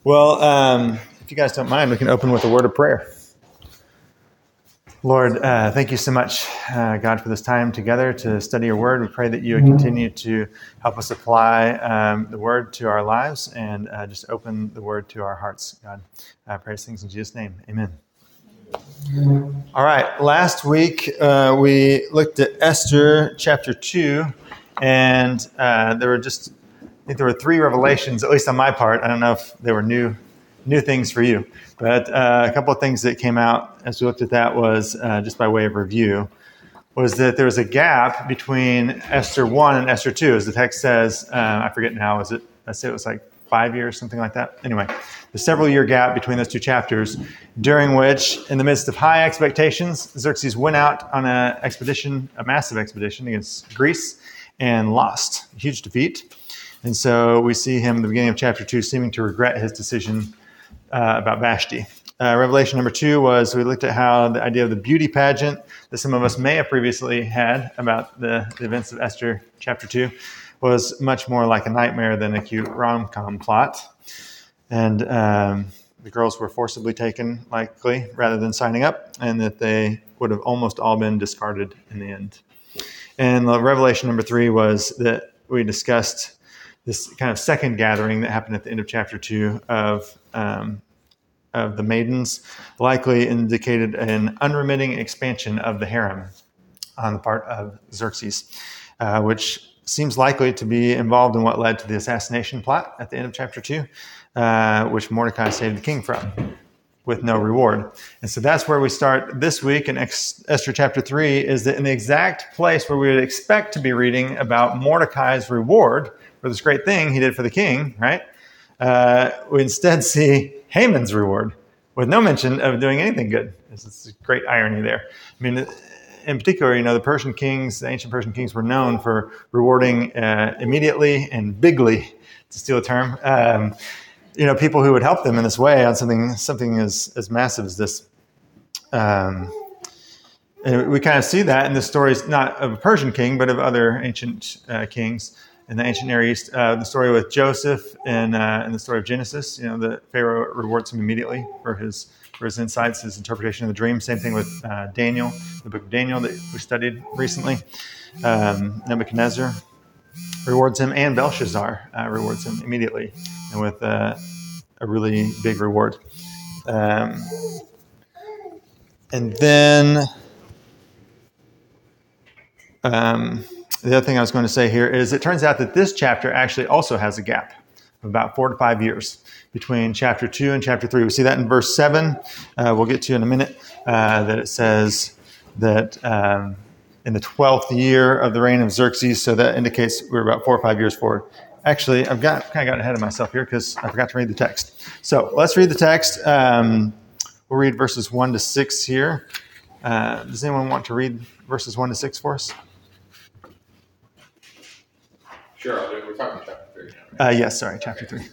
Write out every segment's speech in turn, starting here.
Well, if you guys don't mind, we can open with a word of prayer. Lord, thank you so much, God, for this time together to study your word. We pray that you would continue to help us apply the word to our lives and just open the word to our hearts, God. I pray these things in Jesus' name. Amen. All right. Last week, we looked at Esther chapter 2, and there were three revelations, at least on my part. I don't know if they were new things for you, but a couple of things that came out as we looked at that was, just by way of review, was that there was a gap between Esther 1 and Esther 2. As the text says, I forget now, let's say it was like 5 years, something like that. Anyway, the several-year gap between those two chapters, during which, in the midst of high expectations, Xerxes went out on a massive expedition against Greece, and lost. A huge defeat. And so we see him at the beginning of chapter 2 seeming to regret his decision about Vashti. Revelation number 2 was, we looked at how the idea of the beauty pageant that some of us may have previously had about the events of Esther chapter 2 was much more like a nightmare than a cute rom-com plot. And the girls were forcibly taken, likely, rather than signing up, and that they would have almost all been discarded in the end. And Revelation number 3 was that we discussed this kind of second gathering that happened at the end of chapter 2 of the maidens, likely indicated an unremitting expansion of the harem on the part of Xerxes, which seems likely to be involved in what led to the assassination plot at the end of chapter 2, which Mordecai saved the king from, with no reward. And so that's where we start this week in Esther chapter 3, is that in the exact place where we would expect to be reading about Mordecai's reward for this great thing he did for the king, right? We instead see Haman's reward with no mention of doing anything good. It's a great irony there. I mean, in particular, the the ancient Persian kings were known for rewarding immediately and bigly, to steal a term, people who would help them in this way on something as massive as this. And we kind of see that in the stories, not of a Persian king, but of other ancient kings in the ancient Near East. The story with Joseph and the story of Genesis, the Pharaoh rewards him immediately for his insights, his interpretation of the dream. Same thing with Daniel, the book of Daniel that we studied recently. Nebuchadnezzar rewards him, and Belshazzar rewards him immediately, and with a really big reward. And then the other thing I was going to say here is it turns out that this chapter actually also has a gap of about 4 to 5 years between chapter 2 and chapter 3. We see that in verse 7. We'll get to in a minute, that it says that in the 12th year of the reign of Xerxes, so that indicates we're about 4 or 5 years forward. Actually, I've kind of gotten ahead of myself here because I forgot to read the text. So let's read the text. We'll read verses 1 to 6 here. Does anyone want to read verses 1 to 6 for us? Sure, I'll do it. We're talking chapter 3 now, right? Yes, sorry, chapter 3.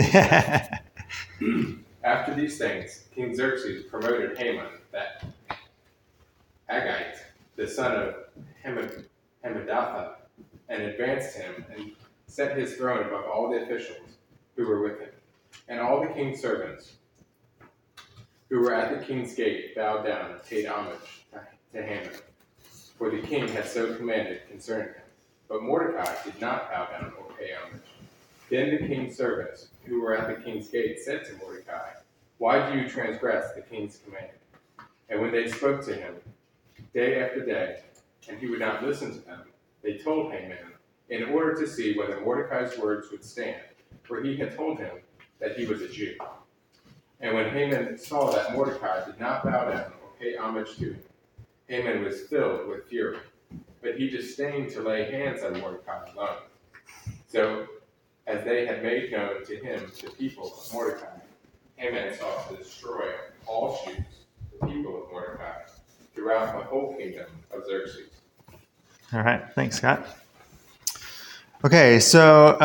After these things, King Xerxes promoted Haman, that Agagite, the son of Hammedatha, and advanced him and set his throne above all the officials who were with him. And all the king's servants who were at the king's gate bowed down and paid homage to Haman, for the king had so commanded concerning him. But Mordecai did not bow down or pay homage. Then the king's servants who were at the king's gate said to Mordecai, "Why do you transgress the king's command?" And when they spoke to him day after day, and he would not listen to them, they told Haman, in order to see whether Mordecai's words would stand, for he had told him that he was a Jew. And when Haman saw that Mordecai did not bow down or pay homage to him, Haman was filled with fury, but he disdained to lay hands on Mordecai alone. So, as they had made known to him the people of Mordecai, Haman sought to destroy all Jews, the people of Mordecai, throughout the whole kingdom of Xerxes. All right, thanks, Scott. Okay, so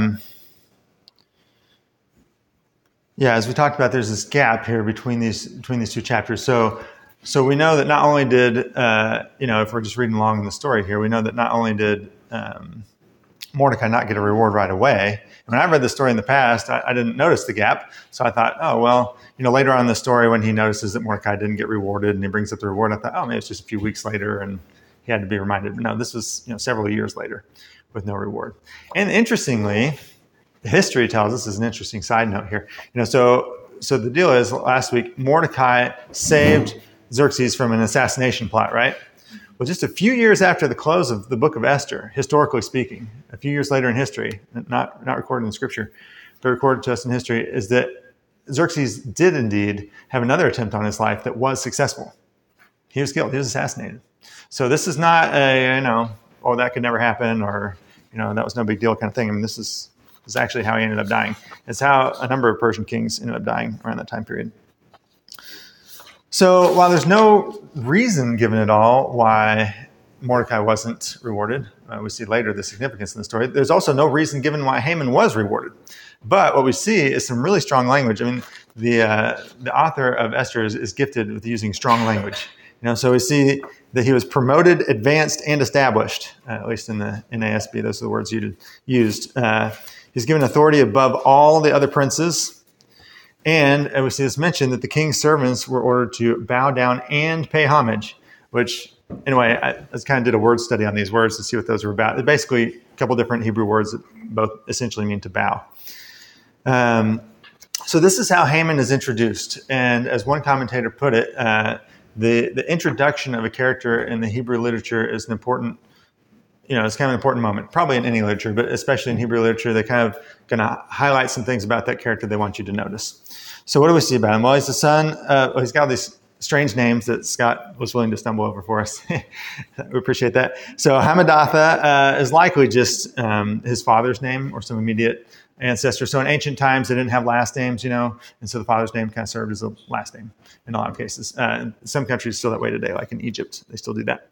as we talked about, there's this gap here between these two chapters. So we know that not only did if we're just reading along in the story here, we know that not only did Mordecai not get a reward right away? And when I read the story in the past, I didn't notice the gap. So I thought, oh, well, later on in the story when he notices that Mordecai didn't get rewarded and he brings up the reward, I thought, oh, maybe it's just a few weeks later and he had to be reminded. No, this was several years later with no reward. And interestingly, the history tells us, is an interesting side note here. So the deal is, last week, Mordecai saved Xerxes from an assassination plot, right? Well, just a few years after the close of the book of Esther, historically speaking, a few years later in history, not recorded in Scripture, but recorded to us in history, is that Xerxes did indeed have another attempt on his life that was successful. He was killed. He was assassinated. So this is not oh, that could never happen, or, that was no big deal kind of thing. I mean, this is actually how he ended up dying. It's how a number of Persian kings ended up dying around that time period. So while there's no reason given at all why Mordecai wasn't rewarded, we see later the significance in the story, there's also no reason given why Haman was rewarded. But what we see is some really strong language. I mean, the author of Esther is gifted with using strong language. So we see that he was promoted, advanced, and established, at least in the NASB. Those are the words used. He's given authority above all the other princes. And we see this mentioned that the king's servants were ordered to bow down and pay homage, which, anyway, I just kind of did a word study on these words to see what those were about. They're basically a couple different Hebrew words that both essentially mean to bow. So this is how Haman is introduced. And as one commentator put it, the introduction of a character in the Hebrew literature is an important, it's kind of an important moment, probably in any literature, but especially in Hebrew literature, they're kind of going to highlight some things about that character they want you to notice. So what do we see about him? Well, he's the son, he's got all these strange names that Scott was willing to stumble over for us. We appreciate that. So Hamadatha is likely just his father's name or some immediate ancestor. So in ancient times, they didn't have last names, and so the father's name kind of served as a last name in a lot of cases. Some countries still that way today, like in Egypt, they still do that.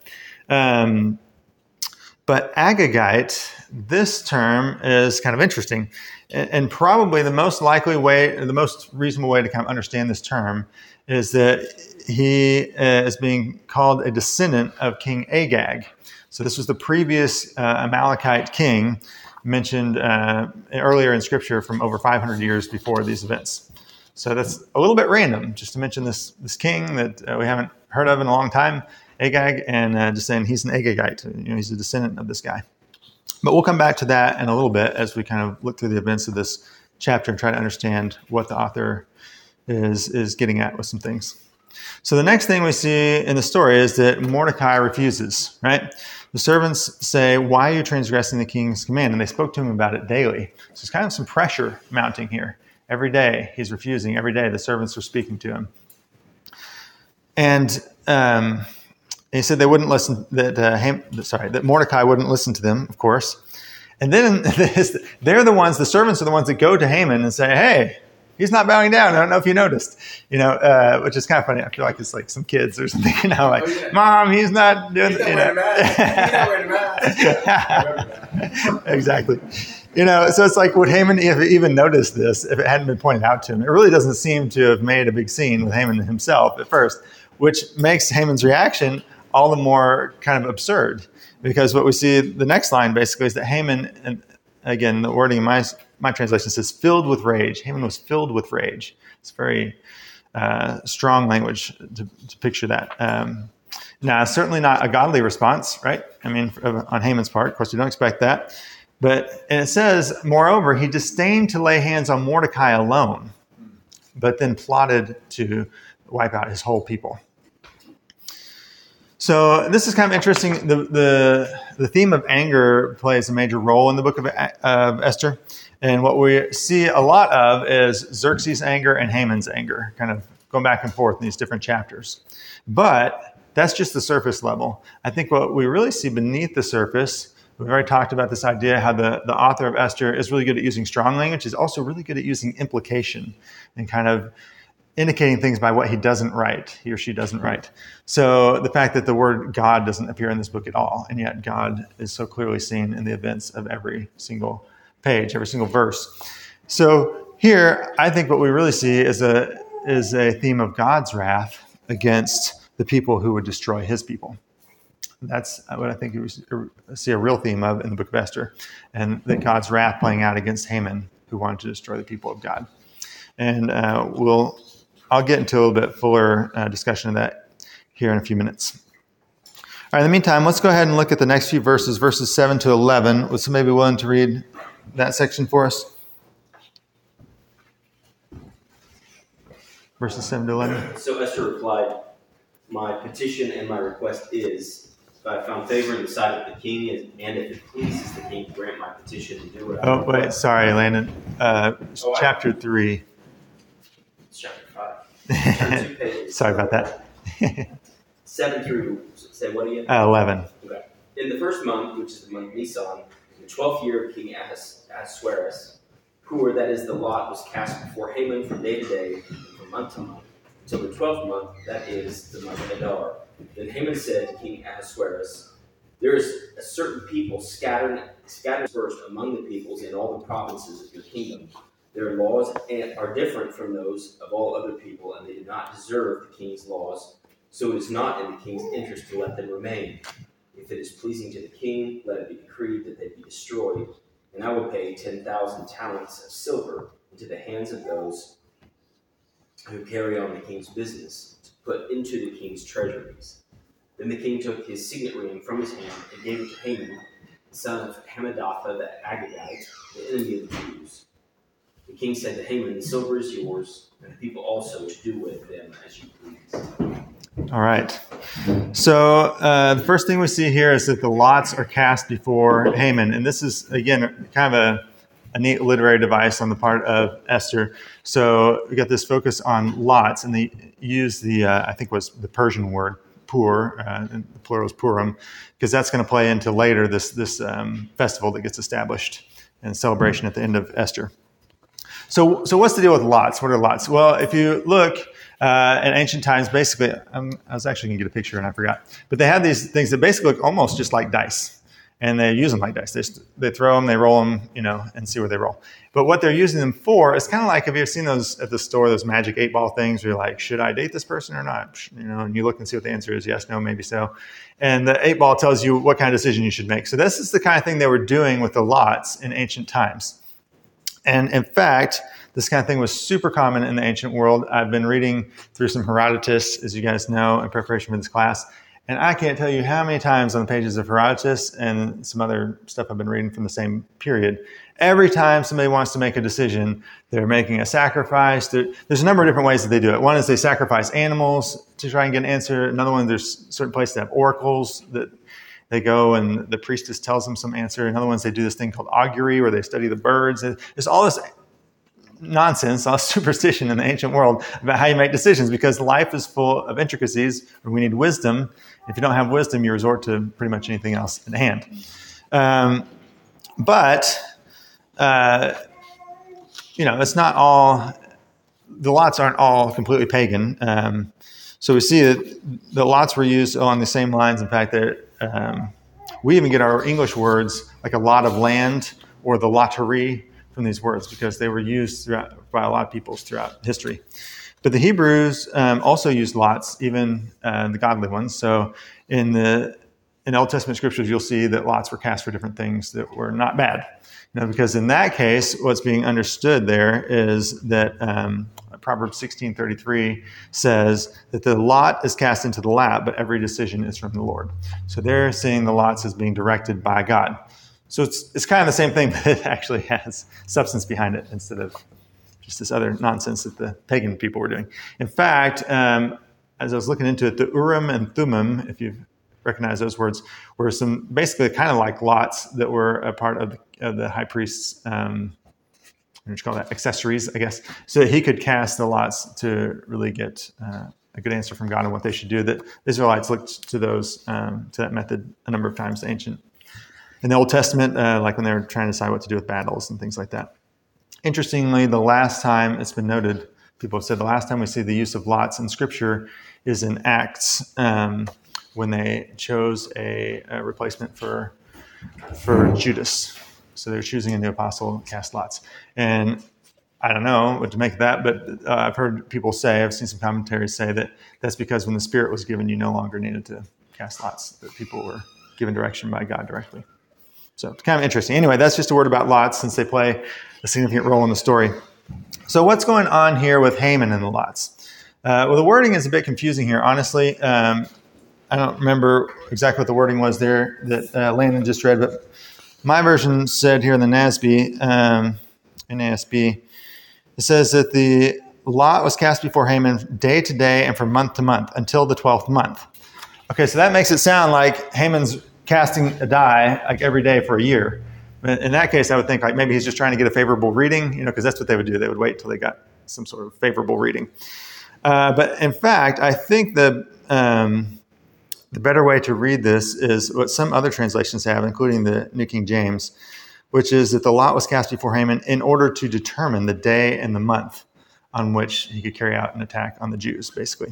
But Agagite, this term is kind of interesting, and probably the most likely way, the most reasonable way to kind of understand this term is that he is being called a descendant of King Agag. So this was the previous Amalekite king mentioned earlier in Scripture from over 500 years before these events. So that's a little bit random, just to mention this king that we haven't heard of in a long time, Agag, and just saying he's an Agagite. He's a descendant of this guy. But we'll come back to that in a little bit as we kind of look through the events of this chapter and try to understand what the author is getting at with some things. So the next thing we see in the story is that Mordecai refuses, right? The servants say, "Why are you transgressing the king's command?" And they spoke to him about it daily. So there's kind of some pressure mounting here. Every day he's refusing. Every day the servants are speaking to him. And he said they wouldn't listen, that Mordecai wouldn't listen to them, of course. And then they're the ones, the servants are the ones that go to Haman and say, "Hey, he's not bowing down. I don't know if you noticed," which is kind of funny. I feel like it's like some kids or something, like, "Oh, yeah. Mom, he's not doing it." He's not wearing a mask. Exactly. So it's like, would Haman even notice this if it hadn't been pointed out to him? It really doesn't seem to have made a big scene with Haman himself at first, which makes Haman's reaction all the more kind of absurd, because what we see the next line basically is that Haman, and again, the wording in my translation says filled with rage. Haman was filled with rage. It's very strong language to picture that. Now, certainly not a godly response, right? I mean, on Haman's part, of course, we don't expect that. And it says, moreover, he disdained to lay hands on Mordecai alone, but then plotted to wipe out his whole people. So this is kind of interesting. The theme of anger plays a major role in the book of Esther. And what we see a lot of is Xerxes' anger and Haman's anger, kind of going back and forth in these different chapters. But that's just the surface level. I think what we really see beneath the surface, we've already talked about this idea how the author of Esther is really good at using strong language, is also really good at using implication and kind of indicating things by what he doesn't write, he or she doesn't write. So the fact that the word God doesn't appear in this book at all, and yet God is so clearly seen in the events of every single page, every single verse. So here, I think what we really see is a theme of God's wrath against the people who would destroy his people. That's what I think we see a real theme of in the book of Esther, and that God's wrath playing out against Haman, who wanted to destroy the people of God. And I'll get into a little bit fuller discussion of that here in a few minutes. All right, in the meantime, let's go ahead and look at the next few verses 7 to 11. Would somebody be willing to read that section for us? Verses 7 to 11. So Esther replied, "My petition and my request is, if I have found favor in the sight of the king, and if it pleases the king to grant my petition and do what I request." Wait, sorry, Landon. Chapter 3. It's chapter 5. Turn 2 pages. Sorry about that. 7 through, say what again? 11. Okay. In the first month, which is the month of Nisan, in the 12th year of King Ahasuerus, Pur, that is the lot, was cast before Haman from day to day, and from month to month, until the 12th month, that is the month of Adar. Then Haman said to King Ahasuerus, "There is a certain people scattered dispersed among the peoples in all the provinces of your kingdom. Their laws are different from those of all other people, and they do not deserve the king's laws. So it is not in the king's interest to let them remain. If it is pleasing to the king, let it be decreed that they be destroyed, and I will pay 10,000 talents of silver into the hands of those who carry on the king's business, to put into the king's treasuries." Then the king took his signet ring from his hand and gave it to Haman, the son of Hammedatha the Agagite, the enemy of the Jews. The king said to Haman, "The silver is yours, and the people also to do with them as you please." All right. So the first thing we see here is that the lots are cast before Haman. And this is, again, kind of a neat literary device on the part of Esther. So we got this focus on lots, and they use the, I think was the Persian word, pur, and the plural is Purim, because that's going to play into later this festival that gets established and celebration at the end of Esther. So what's the deal with lots? What are lots? Well, if you look in ancient times, basically, I was actually going to get a picture and I forgot, but they had these things that basically look almost just like dice, and they use them like dice. They throw them, they roll them, and see where they roll. But what they're using them for is kind of like, have you ever seen those at the store, those magic 8-ball things where you're like, should I date this person or not? And you look and see what the answer is, yes, no, maybe so. And the 8-ball tells you what kind of decision you should make. So this is the kind of thing they were doing with the lots in ancient times. And in fact, this kind of thing was super common in the ancient world. I've been reading through some Herodotus, as you guys know, in preparation for this class. And I can't tell you how many times on the pages of Herodotus and some other stuff I've been reading from the same period, every time somebody wants to make a decision, they're making a sacrifice. There's a number of different ways that they do it. One is they sacrifice animals to try and get an answer. Another one, there's certain places that have oracles that they go and the priestess tells them some answer. Another ones, they do this thing called augury where they study the birds. There's all this nonsense, all superstition in the ancient world about how you make decisions, because life is full of intricacies where we need wisdom. If you don't have wisdom, you resort to pretty much anything else in hand. But it's not all, the lots aren't all completely pagan. So we see that the lots were used along the same lines. In fact, we even get our English words like a lot of land or the lottery from these words, because they were used by a lot of peoples throughout history. But the Hebrews also used lots, even the godly ones. So in Old Testament scriptures, you'll see that lots were cast for different things that were not bad. Because in that case, what's being understood there is that Proverbs 16:33 says that the lot is cast into the lap, but every decision is from the Lord. So they're seeing the lots as being directed by God. So it's kind of the same thing, but it actually has substance behind it instead of just this other nonsense that the pagan people were doing. In fact, as I was looking into it, the Urim and Thummim, if you recognize those words, were some basically kind of like lots that were a part of the high priest's, what do you call that, accessories, I guess, so that he could cast the lots to really get a good answer from God on what they should do. The Israelites looked to that method a number of times, ancient. In the Old Testament, like when they were trying to decide what to do with battles and things like that. Interestingly, the last time it's been noted, people have said the last time we see the use of lots in Scripture is in Acts, when they chose a replacement for Judas. So they're choosing a new apostle, cast lots. And I don't know what to make of that, but I've heard people say, I've seen some commentaries say that that's because when the Spirit was given, you no longer needed to cast lots, that people were given direction by God directly. So it's kind of interesting. Anyway, that's just a word about lots since they play a significant role in the story. So what's going on here with Haman and the lots? Well, the wording is a bit confusing here, honestly. I don't remember exactly what the wording was there that Landon just read, but my version said here in the NASB, it says that the lot was cast before Haman day to day and from month to month until the 12th month. Okay, so that makes it sound like Haman's casting a die like every day for a year. In that case, I would think like maybe he's just trying to get a favorable reading, because that's what they would do. They would wait till they got some sort of favorable reading. But in fact, I think the better way to read this is what some other translations have, including the New King James, which is that the lot was cast before Haman in order to determine the day and the month on which he could carry out an attack on the Jews, basically.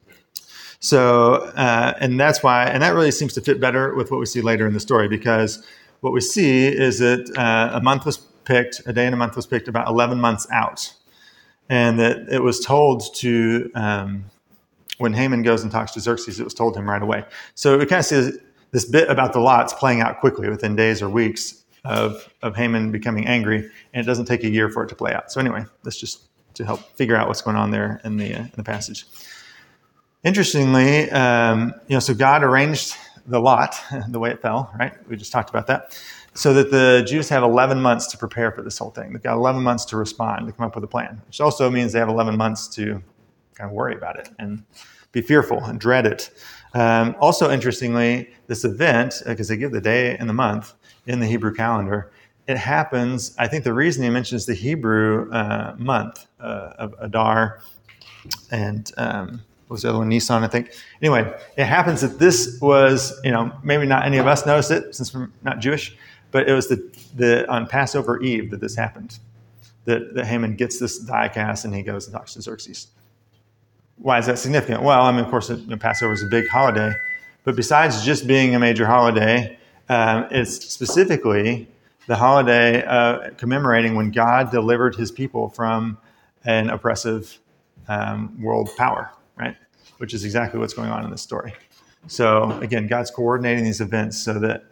So, and that's why, and that really seems to fit better with what we see later in the story, because what we see is that a day and a month was picked about 11 months out. And that it was told to, when Haman goes and talks to Xerxes, it was told him right away. So we kind of see this bit about the lots playing out quickly within days or weeks of Haman becoming angry, and it doesn't take a year for it to play out. So anyway, that's just to help figure out what's going on there in the passage. Interestingly, so God arranged the lot the way it fell, right? We just talked about that. So that the Jews have 11 months to prepare for this whole thing. They've got 11 months to respond, to come up with a plan, which also means they have 11 months to kind of worry about it and be fearful and dread it. Also, interestingly, this event, because they give the day and the month in the Hebrew calendar, it happens, I think the reason he mentions the Hebrew month of Adar and what was the other one, Nisan, I think. Anyway, it happens that this was, maybe not any of us noticed it since we're not Jewish, but it was on Passover Eve that this happened, that Haman gets this die cast and he goes and talks to Xerxes. Why is that significant? Well, of course, Passover is a big holiday, but besides just being a major holiday, it's specifically the holiday commemorating when God delivered his people from an oppressive world power, right? Which is exactly what's going on in this story. So again, God's coordinating these events so that,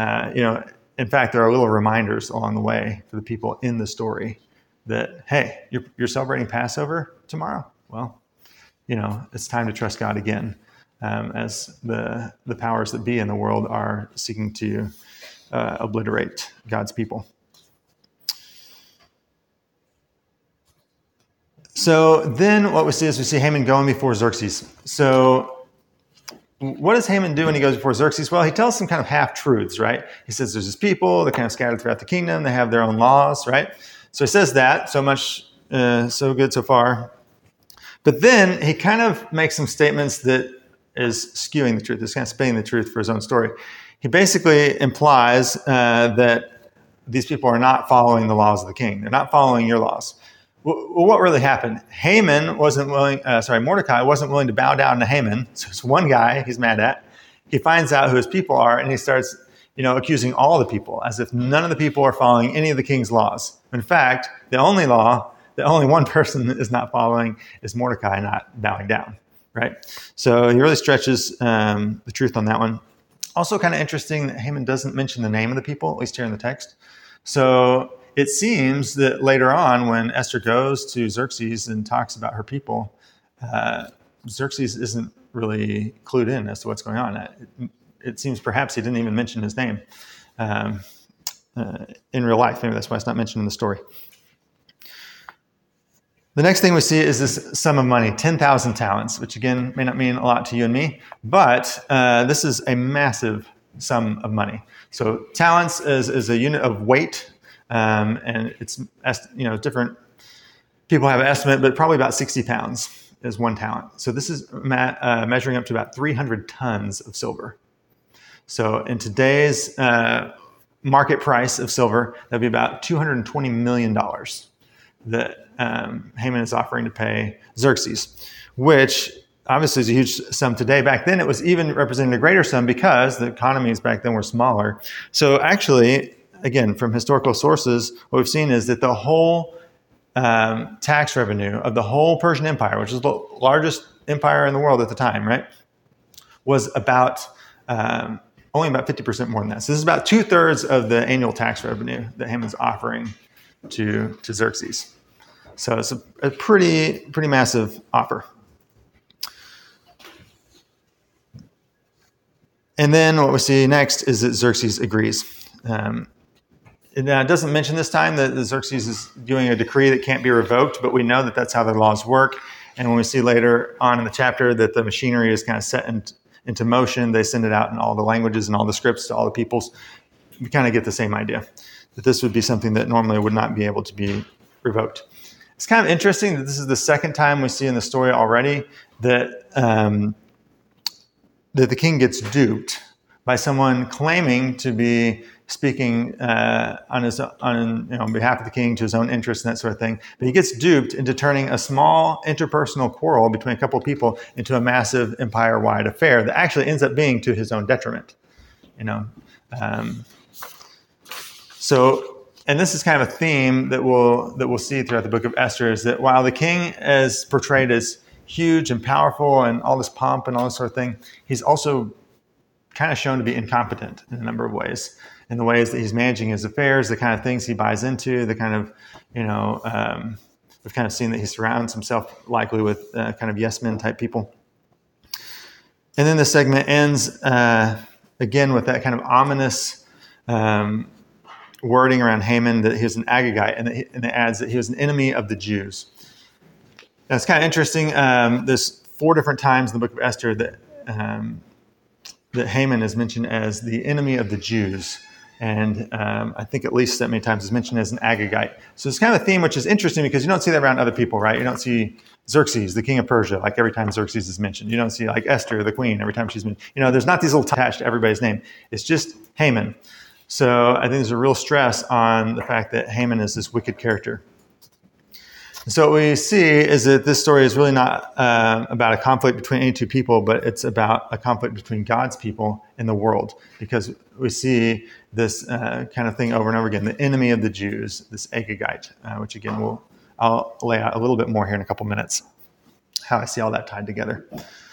in fact, there are little reminders along the way for the people in the story that, hey, you're celebrating Passover tomorrow? Well, it's time to trust God again, as the powers that be in the world are seeking to obliterate God's people. So then what we see is Haman going before Xerxes. So what does Haman do when he goes before Xerxes? Well, he tells some kind of half-truths, right? He says there's this people, they're kind of scattered throughout the kingdom, they have their own laws, right? So he says that, so much, so good so far. But then he kind of makes some statements that is skewing the truth. He's kind of spinning the truth for his own story. He basically implies that these people are not following the laws of the king. They're not following your laws. Well, what really happened? Mordecai wasn't willing to bow down to Haman. So it's one guy he's mad at. He finds out who his people are, and he starts, accusing all the people, as if none of the people are following any of the king's laws. In fact, the only law that only one person is not following is Mordecai not bowing down, right? So he really stretches the truth on that one. Also kind of interesting that Haman doesn't mention the name of the people, at least here in the text. So it seems that later on, when Esther goes to Xerxes and talks about her people, Xerxes isn't really clued in as to what's going on. It seems perhaps he didn't even mention his name in real life. Maybe that's why it's not mentioned in the story. The next thing we see is this sum of money, 10,000 talents, which again may not mean a lot to you and me, but this is a massive sum of money. So talents is a unit of weight, and it's different. People have an estimate, but probably about 60 pounds is 1 talent. So this is measuring up to about 300 tons of silver. So in today's market price of silver, that'd be about $220 million that Haman is offering to pay Xerxes, which obviously is a huge sum today. Back then, it was even representing a greater sum because the economies back then were smaller. So actually, again, from historical sources, what we've seen is that the whole tax revenue of the whole Persian Empire, which is the largest empire in the world at the time, right, was about only about 50% more than that. So this is about 2/3 of the annual tax revenue that Haman's offering to Xerxes. So it's a pretty massive offer. And then what we see next is that Xerxes agrees. It doesn't mention this time that Xerxes is doing a decree that can't be revoked, but we know that that's how the laws work. And when we see later on in the chapter that the machinery is kind of set into motion, they send it out in all the languages and all the scripts to all the peoples. We kind of get the same idea, that this would be something that normally would not be able to be revoked. It's kind of interesting that this is the second time we see in the story already that that the king gets duped by someone claiming to be speaking on behalf of the king to his own interests and that sort of thing. But he gets duped into turning a small interpersonal quarrel between a couple of people into a massive empire-wide affair that actually ends up being to his own detriment. And this is kind of a theme that we'll see throughout the book of Esther, is that while the king is portrayed as huge and powerful and all this pomp and all this sort of thing, he's also kind of shown to be incompetent in a number of ways. In the ways that he's managing his affairs, the kind of things he buys into, the kind of, we've kind of seen that he surrounds himself likely with kind of yes men type people. And then the segment ends again with that kind of ominous wording around Haman, that he was an Agagite, and it adds that he was an enemy of the Jews. That's kind of interesting. There's 4 different times in the book of Esther that Haman is mentioned as the enemy of the Jews. And I think at least that many times is mentioned as an Agagite. So it's kind of a theme which is interesting because you don't see that around other people, right? You don't see Xerxes, the king of Persia, like every time Xerxes is mentioned. You don't see like Esther, the queen, every time she's mentioned. There's not these little attached to everybody's name. It's just Haman. So I think there's a real stress on the fact that Haman is this wicked character. So what we see is that this story is really not about a conflict between any two people, but it's about a conflict between God's people and the world, because we see this kind of thing over and over again, the enemy of the Jews, this Agagite, which again, I'll lay out a little bit more here in a couple minutes, how I see all that tied together.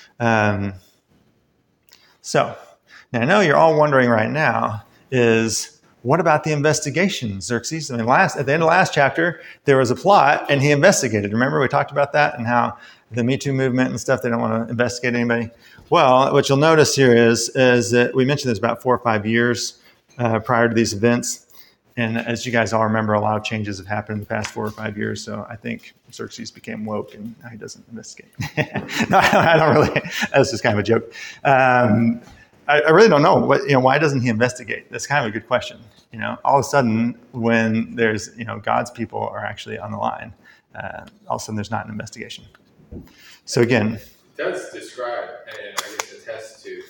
So now I know you're all wondering right now is, what about the investigation, Xerxes? I mean, at the end of last chapter, there was a plot, and he investigated. Remember, we talked about that and how the Me Too movement and stuff, they don't want to investigate anybody. Well, what you'll notice here is that we mentioned this about 4 or 5 years prior to these events. And as you guys all remember, a lot of changes have happened in the past 4 or 5 years. So I think Xerxes became woke, and now he doesn't investigate. No, I don't really. That's just kind of a joke. I really don't know why doesn't he investigate? That's kind of a good question. All of a sudden, when there's, God's people are actually on the line, all of a sudden there's not an investigation. So again, it does describe, and I guess attest to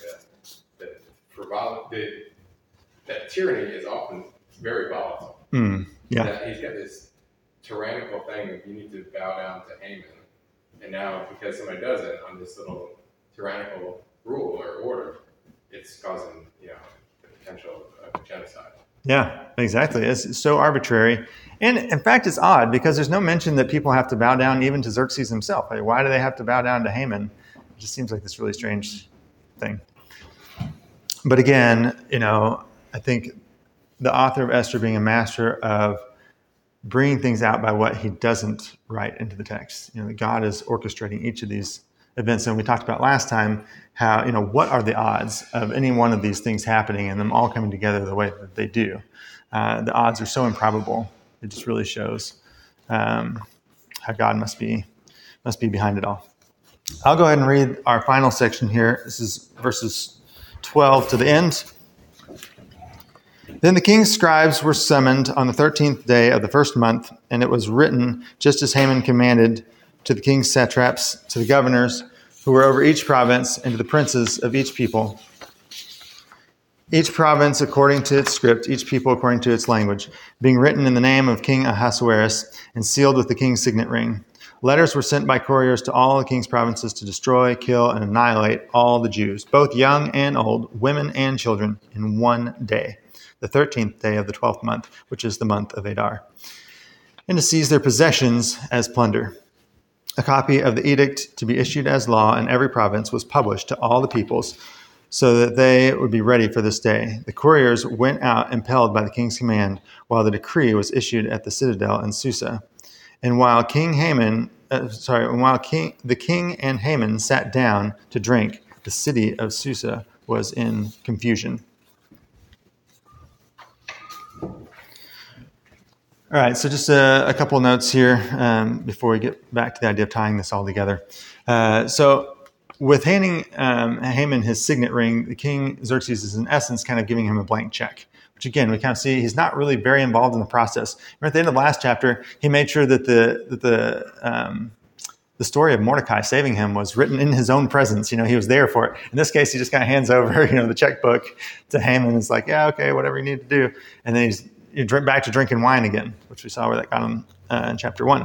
that tyranny is often very volatile. Yeah. That he's got this tyrannical thing of you need to bow down to Haman, and now because somebody does it on this little tyrannical rule or order, it's causing, the potential of genocide. Yeah, exactly. It's so arbitrary. And in fact, it's odd because there's no mention that people have to bow down even to Xerxes himself. Like, why do they have to bow down to Haman? It just seems like this really strange thing. But again, I think the author of Esther being a master of bringing things out by what he doesn't write into the text. God is orchestrating each of these events. And we talked about last time how, what are the odds of any one of these things happening and them all coming together the way that they do? The odds are so improbable. It just really shows how God must be behind it all. I'll go ahead and read our final section here. This is verses 12 to the end. Then the king's scribes were summoned on the 13th day of the first month, and it was written just as Haman commanded, to the king's satraps, to the governors who were over each province, and to the princes of each people. Each province according to its script, each people according to its language, being written in the name of King Ahasuerus and sealed with the king's signet ring. Letters were sent by couriers to all the king's provinces to destroy, kill, and annihilate all the Jews, both young and old, women and children, in one day, the 13th day of the 12th month, which is the month of Adar, and to seize their possessions as plunder. A copy of the edict to be issued as law in every province was published to all the peoples so that they would be ready for this day. The couriers went out impelled by the king's command, while the decree was issued at the citadel in Susa. And while the king and Haman sat down to drink, the city of Susa was in confusion. All right, so just a couple of notes here before we get back to the idea of tying this all together. So with handing Haman his signet ring, the king Xerxes is in essence kind of giving him a blank check, which again, we kind of see he's not really very involved in the process. At the end of the last chapter, he made sure that the story of Mordecai saving him was written in his own presence. He was there for it. In this case, he just kind of hands over, the checkbook to Haman. It's like, yeah, okay, whatever you need to do. And then he's back to drinking wine again, which we saw where that got him in chapter 1.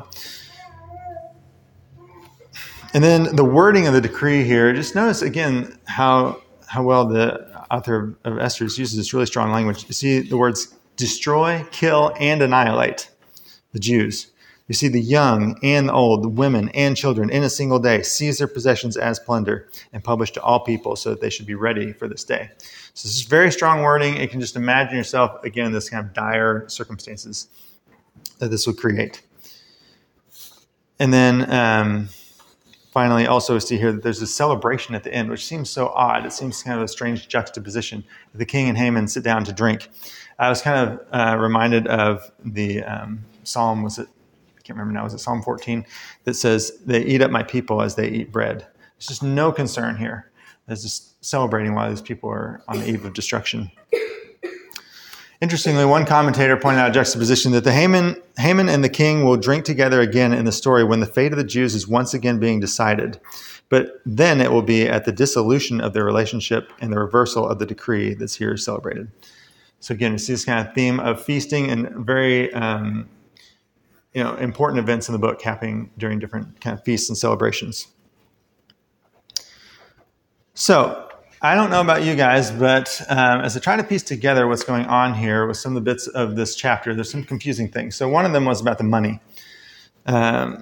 And then the wording of the decree here, just notice again how well the author of Esther uses this really strong language. You see the words destroy, kill, and annihilate the Jews. You see the young and the old, the women and children in a single day seize their possessions as plunder and publish to all people so that they should be ready for this day. So this is very strong wording. You can just imagine yourself, again, this kind of dire circumstances that this would create. And then finally, also see here that there's a celebration at the end, which seems so odd. It seems kind of a strange juxtaposition. The king and Haman sit down to drink. I was kind of reminded of the psalm, I can't remember now, was it Psalm 14, that says, they eat up my people as they eat bread. There's just no concern here. There's just celebrating while these people are on the eve of destruction. Interestingly, one commentator pointed out a juxtaposition that the Haman and the king will drink together again in the story when the fate of the Jews is once again being decided. But then it will be at the dissolution of their relationship and the reversal of the decree that's here celebrated. So again, we see this kind of theme of feasting and very important events in the book happening during different kind of feasts and celebrations. So I don't know about you guys, but as I try to piece together what's going on here with some of the bits of this chapter, there's some confusing things. So one of them was about the money. Now,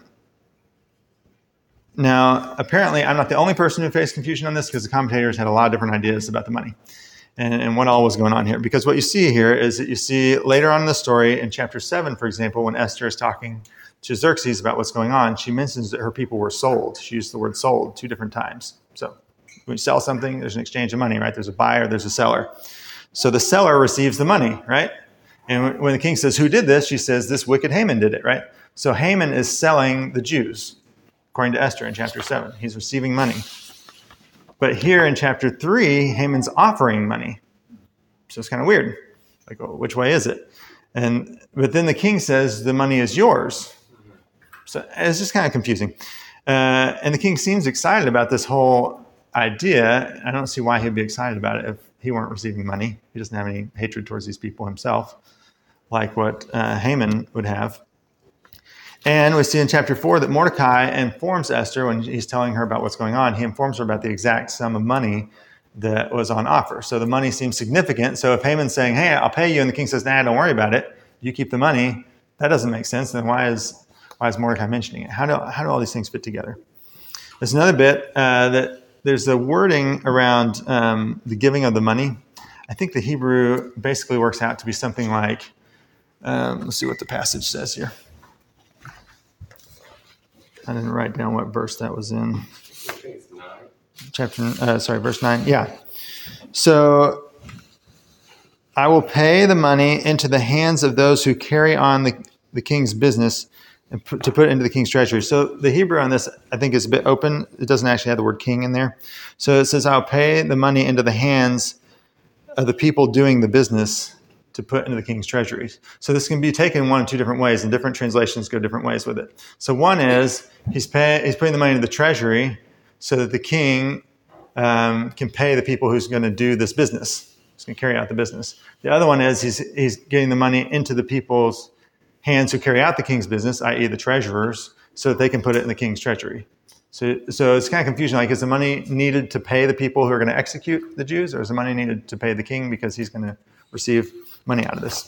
apparently, I'm not the only person who faced confusion on this because the commentators had a lot of different ideas about the money and what all was going on here. Because what you see here is that you see later on in the story, in chapter 7, for example, when Esther is talking to Xerxes about what's going on, she mentions that her people were sold. She used the word sold 2 different times. So when you sell something, there's an exchange of money, right? There's a buyer, there's a seller. So the seller receives the money, right? And when the king says, who did this? She says, this wicked Haman did it, right? So Haman is selling the Jews, according to Esther in chapter 7. He's receiving money. But here in chapter 3, Haman's offering money. So it's kind of weird. Like, well, which way is it? But then the king says the money is yours. So it's just kind of confusing. And the king seems excited about this whole idea. I don't see why he'd be excited about it if he weren't receiving money. He doesn't have any hatred towards these people himself, like what Haman would have. And we see in chapter 4 that Mordecai informs Esther when he's telling her about what's going on. He informs her about the exact sum of money that was on offer. So the money seems significant. So if Haman's saying, hey, I'll pay you, and the king says, nah, don't worry about it, you keep the money, that doesn't make sense. Then why is Mordecai mentioning it? How do all these things fit together? There's another bit that there's the wording around the giving of the money. I think the Hebrew basically works out to be something like, let's see what the passage says here. I didn't write down what verse that was in. I think it's 9. Verse 9. Yeah. So I will pay the money into the hands of those who carry on the king's business and to put it into the king's treasury. So the Hebrew on this, I think, is a bit open. It doesn't actually have the word king in there. So it says, I'll pay the money into the hands of the people doing the business to put into the king's treasuries. So this can be taken one of 2 different ways, and different translations go different ways with it. So one is he's putting the money into the treasury so that the king can pay the people who's going to do this business. He's going to carry out the business. The other one is he's getting the money into the people's hands who carry out the king's business, i.e. the treasurers, so that they can put it in the king's treasury. So it's kind of confusing. Like, is the money needed to pay the people who are going to execute the Jews, or is the money needed to pay the king because he's going to receive money out of this?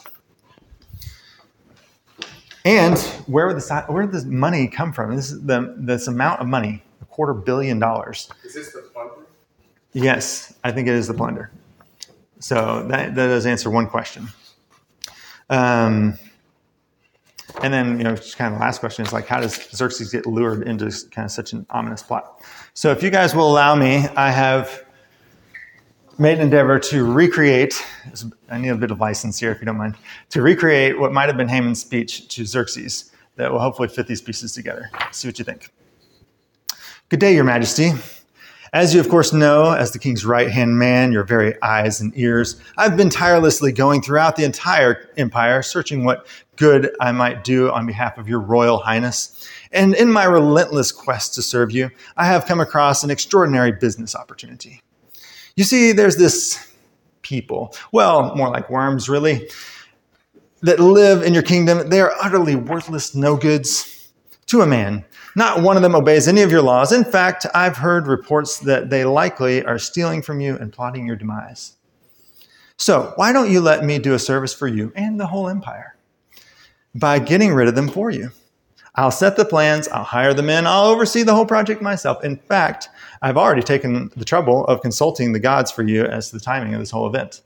And where did this money come from? This is this amount of money, $250 million. Is this the plunder? Yes, I think it is the plunder. So that does answer one question. And then, just kind of the last question is like, how does Xerxes get lured into kind of such an ominous plot? So if you guys will allow me, I have made an endeavor to recreate, I need a bit of license here if you don't mind, to recreate what might have been Haman's speech to Xerxes that will hopefully fit these pieces together. See what you think. Good day, Your Majesty. As you, of course, know, as the king's right-hand man, your very eyes and ears, I've been tirelessly going throughout the entire empire, searching what good I might do on behalf of your royal highness. And in my relentless quest to serve you, I have come across an extraordinary business opportunity. You see, there's this people, well, more like worms, really, that live in your kingdom. They are utterly worthless no-goods to a man. Not one of them obeys any of your laws. In fact, I've heard reports that they likely are stealing from you and plotting your demise. So why don't you let me do a service for you and the whole empire by getting rid of them for you? I'll set the plans, I'll hire the men, I'll oversee the whole project myself. In fact, I've already taken the trouble of consulting the gods for you as to the timing of this whole event.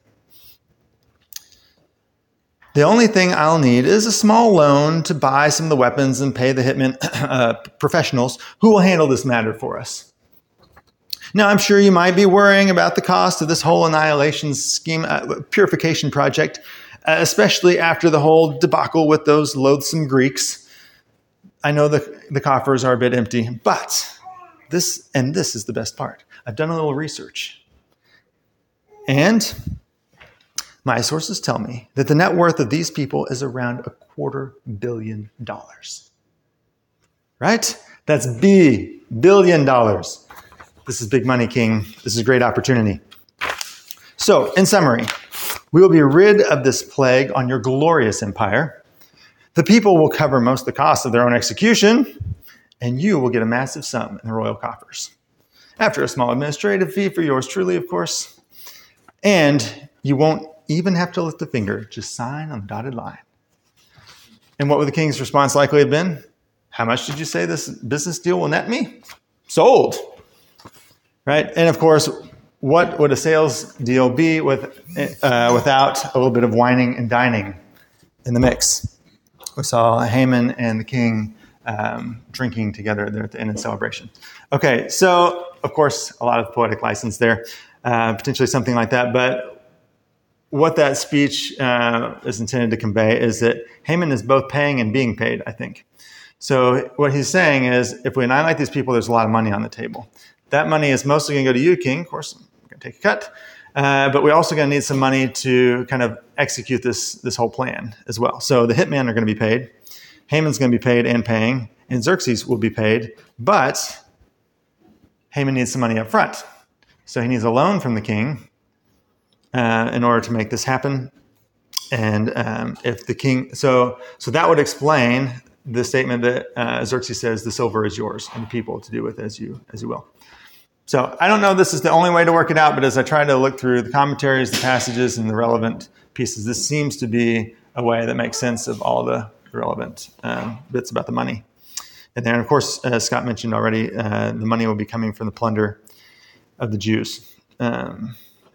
The only thing I'll need is a small loan to buy some of the weapons and pay the hitmen professionals who will handle this matter for us. Now, I'm sure you might be worrying about the cost of this whole annihilation scheme, purification project, especially after the whole debacle with those loathsome Greeks. I know the coffers are a bit empty, but this is the best part. I've done a little research. And my sources tell me that the net worth of these people is around $250 million. Right? That's $1 billion. This is big money, King. This is a great opportunity. So, in summary, we will be rid of this plague on your glorious empire. The people will cover most of the costs of their own execution, and you will get a massive sum in the royal coffers. After a small administrative fee for yours truly, of course. And you won't even have to lift a finger, just sign on the dotted line. And what would the king's response likely have been? How much did you say this business deal will net me? Sold. Right? And of course, what would a sales deal be without a little bit of whining and dining in the mix? We saw Haman and the king drinking together there at the end of the celebration. Okay, so of course, a lot of poetic license there, potentially something like that. But what that speech is intended to convey is that Haman is both paying and being paid, I think. So what he's saying is, if we annihilate these people, there's a lot of money on the table. That money is mostly going to go to you, King. Of course, I'm going to take a cut. But we're also going to need some money to kind of execute this whole plan as well. So the hitmen are going to be paid. Haman's going to be paid and paying. And Xerxes will be paid. But Haman needs some money up front. So he needs a loan from the king in order to make this happen. And if the king... So that would explain the statement that Xerxes says, the silver is yours and the people to do with as you will. So I don't know if this is the only way to work it out, but as I try to look through the commentaries, the passages, and the relevant pieces, this seems to be a way that makes sense of all the relevant bits about the money. And then, of course, as Scott mentioned already, the money will be coming from the plunder of the Jews. And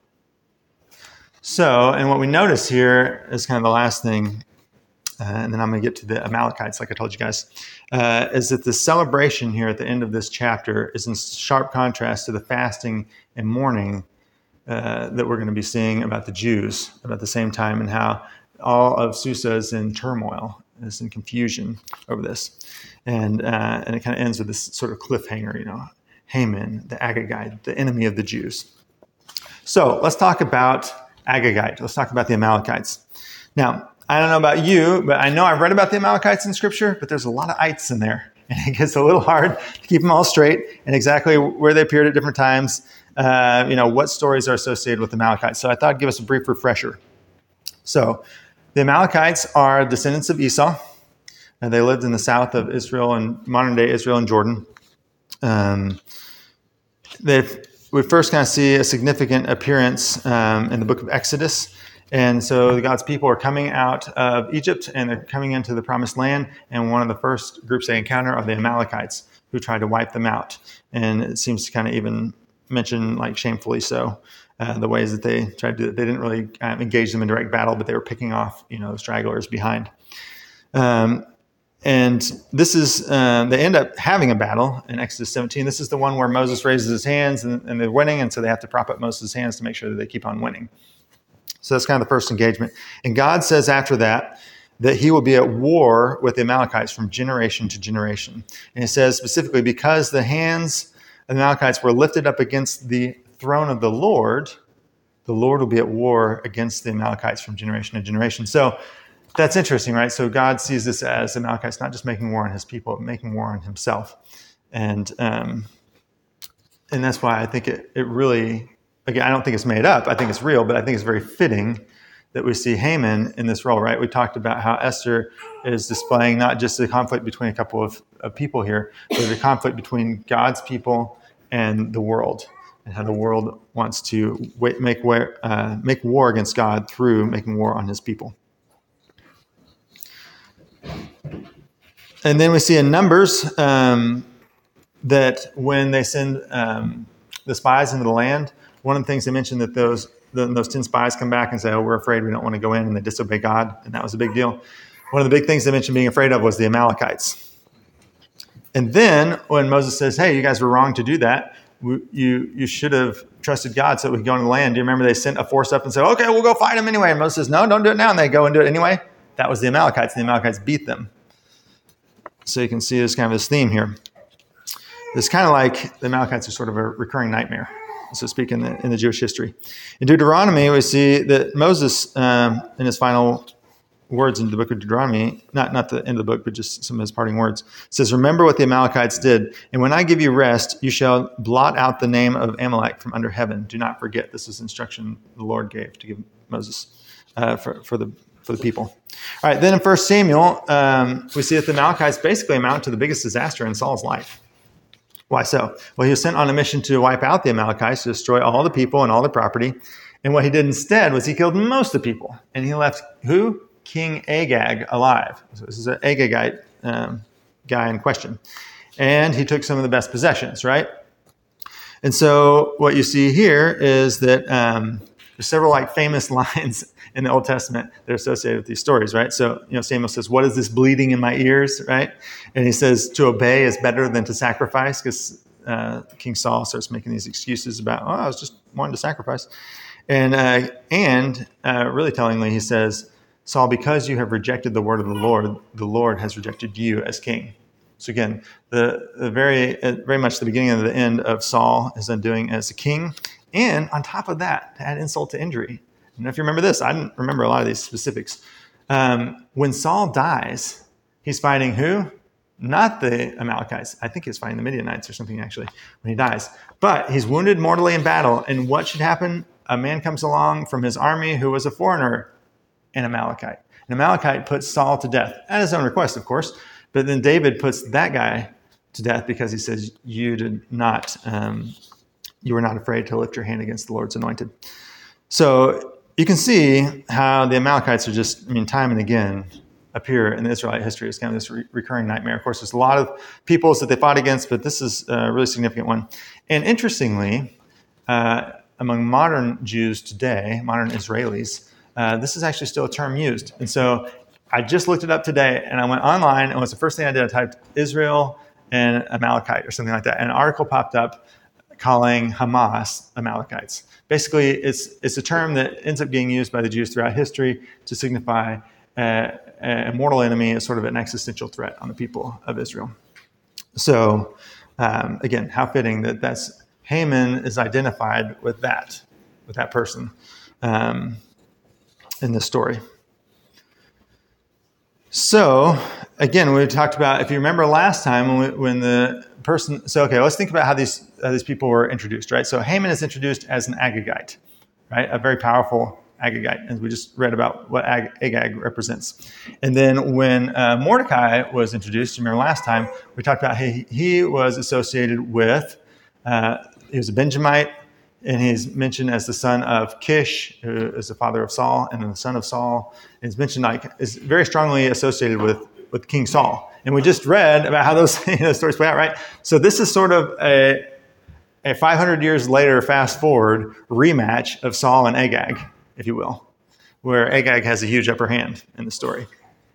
what we notice here is kind of the last thing, and then I'm going to get to the Amalekites, like I told you guys, is that the celebration here at the end of this chapter is in sharp contrast to the fasting and mourning that we're going to be seeing about the Jews about the same time, and how all of Susa is in turmoil, is in confusion over this. And it kind of ends with this sort of cliffhanger, Haman, the Agagite, the enemy of the Jews. So let's talk about Agagite. Let's talk about the Amalekites. Now, I don't know about you, but I know I've read about the Amalekites in Scripture, but there's a lot of ites in there. And it gets a little hard to keep them all straight and exactly where they appeared at different times, what stories are associated with the Amalekites. So I thought I'd give us a brief refresher. So the Amalekites are descendants of Esau. And they lived in the south of Israel and modern-day Israel and Jordan. We first kind of see a significant appearance in the book of Exodus. And so God's people are coming out of Egypt and they're coming into the promised land. And one of the first groups they encounter are the Amalekites, who try to wipe them out. And it seems to kind of even mention like shamefully so. The ways that they tried to, they didn't really engage them in direct battle, but they were picking off, stragglers behind. And this is, they end up having a battle in Exodus 17. This is the one where Moses raises his hands and they're winning. And so they have to prop up Moses' hands to make sure that they keep on winning. So that's kind of the first engagement. And God says after that he will be at war with the Amalekites from generation to generation. And he says specifically, because the hands of the Amalekites were lifted up against the throne of the Lord will be at war against the Amalekites from generation to generation. So that's interesting, right? So God sees this as Amalekites not just making war on his people, but making war on himself. And that's why I think it really, again, I don't think it's made up. I think it's real, but I think it's very fitting that we see Haman in this role, right? We talked about how Esther is displaying not just the conflict between a couple of people here, but the conflict between God's people and the world, and how the world wants to make war against God through making war on his people. And then we see in Numbers that when they send the spies into the land, one of the things they mentioned that those 10 spies come back and say, oh, we're afraid, we don't want to go in, and they disobey God, and that was a big deal. One of the big things they mentioned being afraid of was the Amalekites. And then when Moses says, hey, you guys were wrong to do that, you should have trusted God so that we could go into the land. Do you remember they sent a force up and said, okay, we'll go fight them anyway. And Moses says, no, don't do it now. And they go and do it anyway. That was the Amalekites, and the Amalekites beat them. So you can see there's kind of this theme here. It's kind of like the Amalekites are sort of a recurring nightmare, so to speak, in the Jewish history. In Deuteronomy, we see that Moses, in his final words in the book of Deuteronomy, not the end of the book, but just some of his parting words, says, remember what the Amalekites did, and when I give you rest, you shall blot out the name of Amalek from under heaven. Do not forget. This is instruction the Lord gave to give Moses for the people. All right, then in 1 Samuel, we see that the Amalekites basically amount to the biggest disaster in Saul's life. Why so? Well, he was sent on a mission to wipe out the Amalekites, to destroy all the people and all the property. And what he did instead was he killed most of the people. And he left who? King Agag alive. So this is an Agagite guy in question. And he took some of the best possessions, right? And so what you see here is that there's several famous lines in the Old Testament that are associated with these stories, right? So, Samuel says, what is this bleeding in my ears, right? And he says, to obey is better than to sacrifice, because King Saul starts making these excuses about, I was just wanting to sacrifice. And really tellingly, he says, Saul, because you have rejected the word of the Lord has rejected you as king. So again, the very much the beginning and the end of Saul is undoing as a king. And on top of that, to add insult to injury. I don't know if you remember this. I didn't remember a lot of these specifics. When Saul dies, he's fighting who? Not the Amalekites. I think he's fighting the Midianites or something, actually, when he dies. But he's wounded mortally in battle. And what should happen? A man comes along from his army who was a foreigner, an Amalekite. An Amalekite puts Saul to death, at his own request, of course. But then David puts that guy to death because he says, you were not afraid to lift your hand against the Lord's anointed. So you can see how the Amalekites are just, time and again, appear in the Israelite history as kind of this recurring nightmare. Of course, there's a lot of peoples that they fought against, but this is a really significant one. And interestingly, among modern Jews today, modern Israelis, this is actually still a term used. And so I just looked it up today, and I went online, and what's the first thing I did? I typed Israel and Amalekite or something like that. And an article popped up calling Hamas Amalekites. Basically, it's a term that ends up being used by the Jews throughout history to signify a mortal enemy as sort of an existential threat on the people of Israel. So, again, how fitting that Haman is identified with that person in this story. So, again, we talked about, if you remember last time when the person, so okay, let's think about how these people were introduced, right? So Haman is introduced as an Agagite, right? A very powerful Agagite, as we just read about what Agag represents. And then when Mordecai was introduced, remember last time, we talked about he was associated with, he was a Benjamite, and he's mentioned as the son of Kish, who is the father of Saul, and then the son of Saul. And he's mentioned is very strongly associated with King Saul. And we just read about how those stories play out, right? So this is sort of a 500 years later, fast forward, rematch of Saul and Agag, if you will, where Agag has a huge upper hand in the story.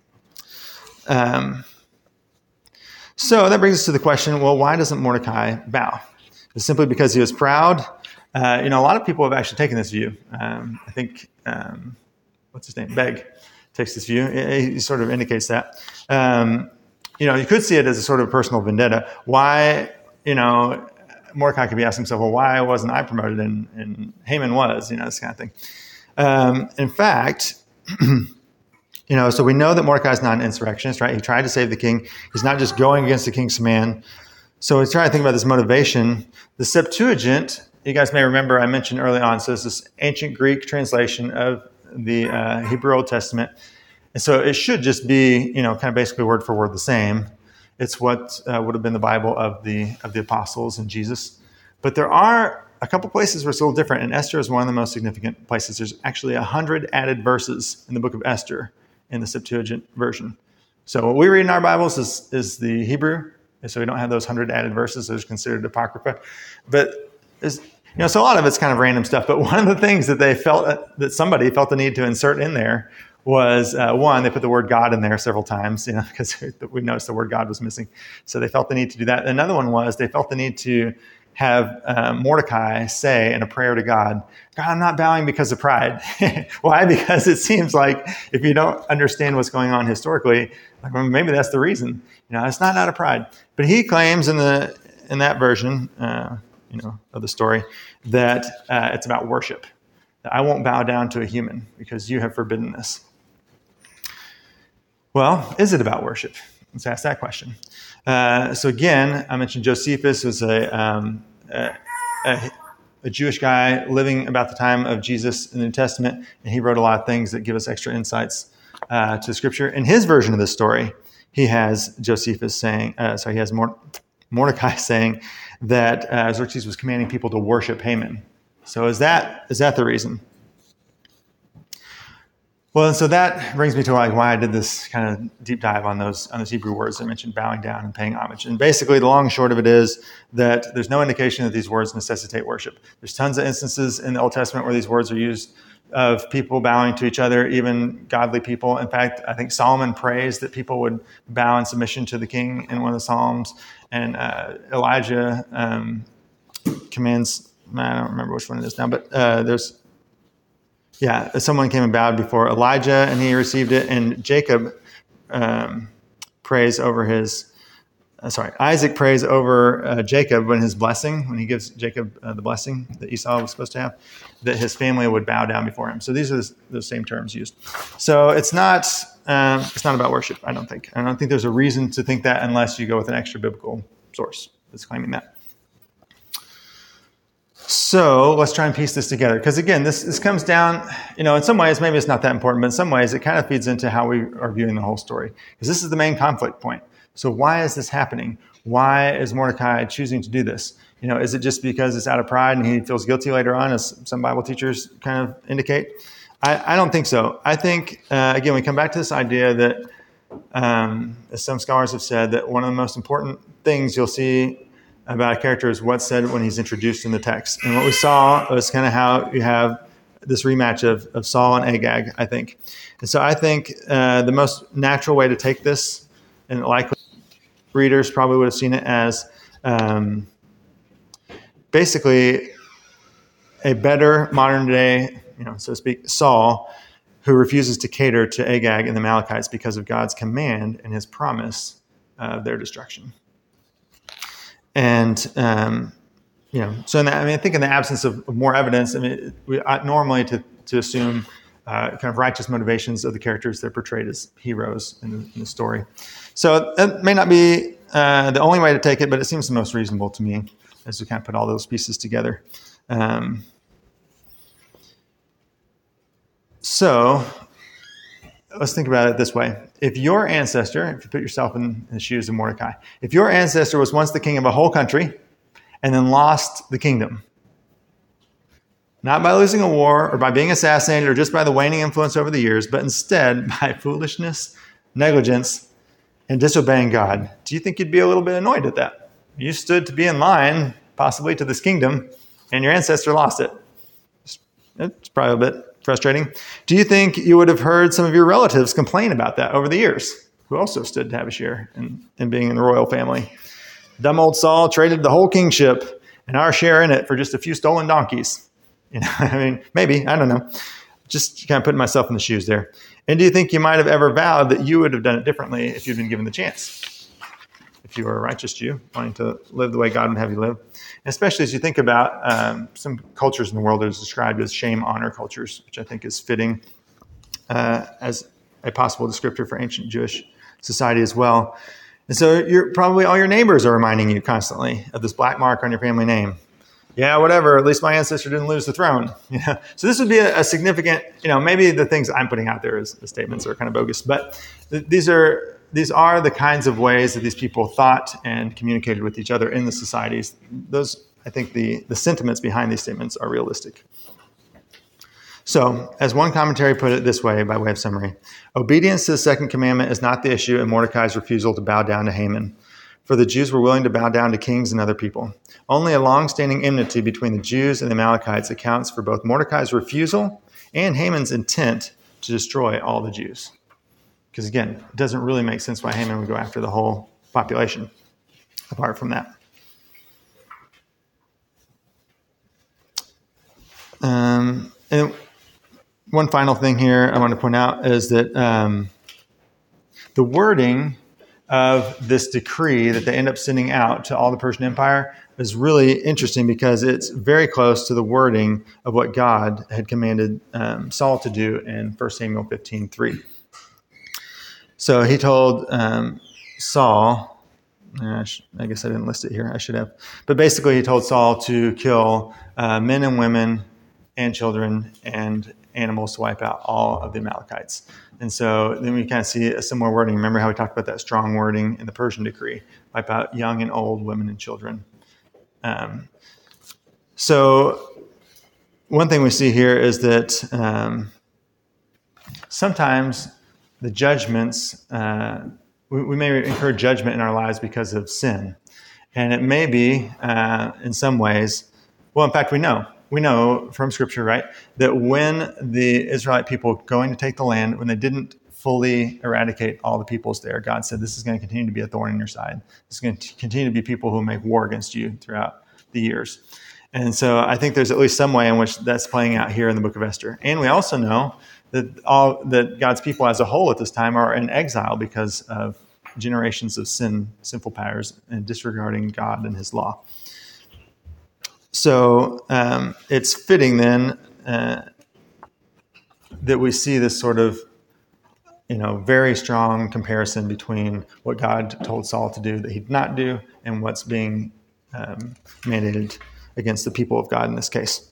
So that brings us to the question, well, why doesn't Mordecai bow? Is it simply because he was proud? A lot of people have actually taken this view. I think, what's his name? Begg takes this view. He sort of indicates that. You could see it as a sort of personal vendetta. Why, Mordecai could be asking himself, well, why wasn't I promoted and Haman was, this kind of thing. In fact, so we know that Mordecai is not an insurrectionist, right? He tried to save the king. He's not just going against the king's command. So he's trying to think about this motivation. The Septuagint, you guys may remember I mentioned early on, so it's this ancient Greek translation of the Hebrew Old Testament. And so it should just be, kind of basically word for word the same. It's what would have been the Bible of the apostles and Jesus. But there are a couple places where it's a little different, and Esther is one of the most significant places. There's actually 100 added verses in the book of Esther in the Septuagint version. So what we read in our Bibles is the Hebrew, and so we don't have those 100 added verses. Those are considered Apocrypha. But so a lot of it's kind of random stuff. But one of the things that somebody felt the need to insert in there was, one, they put the word God in there several times, because we noticed the word God was missing. So they felt the need to do that. Another one was they felt the need to have Mordecai say in a prayer to God, I'm not bowing because of pride. Why? Because it seems like if you don't understand what's going on historically, maybe that's the reason. It's not out of pride. But he claims in that version, of the story, that it's about worship. That I won't bow down to a human because you have forbidden this. Well, is it about worship? Let's ask that question. So again, I mentioned Josephus was a Jewish guy living about the time of Jesus in the New Testament, and he wrote a lot of things that give us extra insights to the Scripture. In his version of this story, he has Josephus saying, he has Mordecai saying that Xerxes was commanding people to worship Haman. So is that the reason? Well, and so that brings me to why I did this kind of deep dive on those Hebrew words I mentioned, bowing down and paying homage. And basically, the long and short of it is that there's no indication that these words necessitate worship. There's tons of instances in the Old Testament where these words are used of people bowing to each other, even godly people. In fact, I think Solomon prays that people would bow in submission to the king in one of the Psalms. And Elijah commands, I don't remember which one it is now, but someone came and bowed before Elijah, and he received it. And Jacob prays over Isaac prays over Jacob when he gives Jacob the blessing that Esau was supposed to have, that his family would bow down before him. So these are the same terms used. So it's not about worship, I don't think. I don't think there's a reason to think that unless you go with an extra biblical source that's claiming that. So let's try and piece this together. Because again, this comes down, in some ways, maybe it's not that important, but in some ways it kind of feeds into how we are viewing the whole story. Because this is the main conflict point. So why is this happening? Why is Mordecai choosing to do this? Is it just because it's out of pride and he feels guilty later on, as some Bible teachers kind of indicate? I don't think so. I think, again, we come back to this idea that, as some scholars have said, that one of the most important things you'll see about a character is what's said when he's introduced in the text. And what we saw was kind of how you have this rematch of Saul and Agag, I think. And so I think the most natural way to take this, and likely readers probably would have seen it as basically a better modern day, so to speak, Saul, who refuses to cater to Agag and the Amalekites because of God's command and his promise of their destruction. And, so I think in the absence of more evidence, we ought normally to assume kind of righteous motivations of the characters that are portrayed as heroes in the story. So that may not be the only way to take it, but it seems the most reasonable to me as we kind of put all those pieces together. So let's think about it this way. If you put yourself in the shoes of Mordecai, if your ancestor was once the king of a whole country and then lost the kingdom, not by losing a war or by being assassinated or just by the waning influence over the years, but instead by foolishness, negligence, and disobeying God, do you think you'd be a little bit annoyed at that? You stood to be in line, possibly to this kingdom, and your ancestor lost it. It's probably a bit frustrating. Do you think you would have heard some of your relatives complain about that over the years, who also stood to have a share in being in the royal family? Dumb old Saul traded the whole kingship and our share in it for just a few stolen donkeys. I mean, maybe, I don't know. Just kind of putting myself in the shoes there. And do you think you might have ever vowed that you would have done it differently if you'd been given the chance? If you were a righteous Jew, wanting to live the way God would have you live. And especially as you think about some cultures in the world that is described as shame-honor cultures, which I think is fitting as a possible descriptor for ancient Jewish society as well. And so probably all your neighbors are reminding you constantly of this black mark on your family name. Yeah, whatever, at least my ancestor didn't lose the throne. So this would be a significant, maybe the things I'm putting out there as statements are kind of bogus, but these are the kinds of ways that these people thought and communicated with each other in the societies. Those, I think the sentiments behind these statements are realistic. So, as one commentary put it this way, by way of summary, obedience to the second commandment is not the issue in Mordecai's refusal to bow down to Haman, for the Jews were willing to bow down to kings and other people. Only a long-standing enmity between the Jews and the Amalekites accounts for both Mordecai's refusal and Haman's intent to destroy all the Jews. Because again, it doesn't really make sense why Haman would go after the whole population, apart from that. And one final thing here I want to point out is that the wording of this decree that they end up sending out to all the Persian Empire is really interesting because it's very close to the wording of what God had commanded Saul to do in 1 Samuel 15:3. So he told Saul, I guess I didn't list it here, I should have, but basically he told Saul to kill men and women and children and animals to wipe out all of the Amalekites. And so then we kind of see a similar wording. Remember how we talked about that strong wording in the Persian decree, wipe out young and old, women and children. So one thing we see here is that sometimes the judgments, we may incur judgment in our lives because of sin. And it may be, in some ways, well, in fact, we know from Scripture, right, that when the Israelite people going to take the land, when they didn't fully eradicate all the peoples there, God said, this is going to continue to be a thorn in your side. This is going to continue to be people who make war against you throughout the years. And so I think there's at least some way in which that's playing out here in the book of Esther. And we also know that God's people as a whole at this time are in exile because of generations of sinful powers and disregarding God and his law. So it's fitting then that we see this sort of, very strong comparison between what God told Saul to do that he did not do and what's being mandated against the people of God in this case.